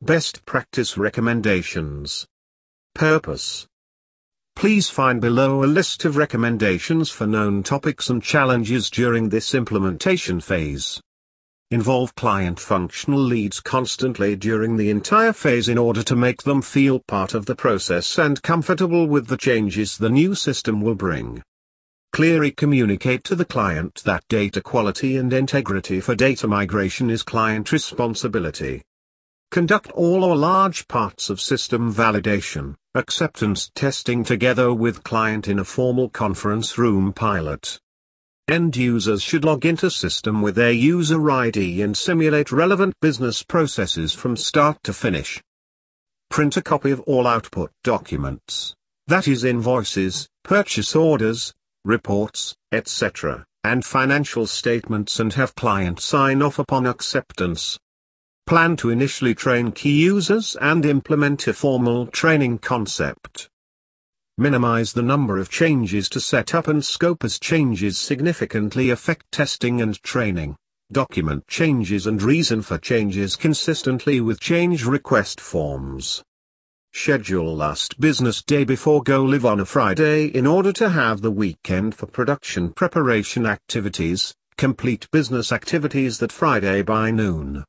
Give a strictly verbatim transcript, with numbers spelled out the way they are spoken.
Best practice recommendations. Purpose. Please find below a list of recommendations for known topics and challenges during this implementation phase. Involve client functional leads constantly during the entire phase in order to make them feel part of the process and comfortable with the changes the new system will bring. Clearly communicate to the client that data quality and integrity for data migration is client responsibility. Conduct all or large parts of system validation, acceptance testing together with client in a formal conference room pilot. End users should log into system with their user I D and simulate relevant business processes from start to finish. Print a copy of all output documents, that is invoices, purchase orders, reports, et cetera, and financial statements and have client sign off upon acceptance. Plan to initially train key users and implement a formal training concept. Minimize the number of changes to setup and scope as changes significantly affect testing and training. Document changes and reason for changes consistently with change request forms. Schedule last business day before go live on a Friday in order to have the weekend for production preparation activities. Complete business activities that Friday by noon.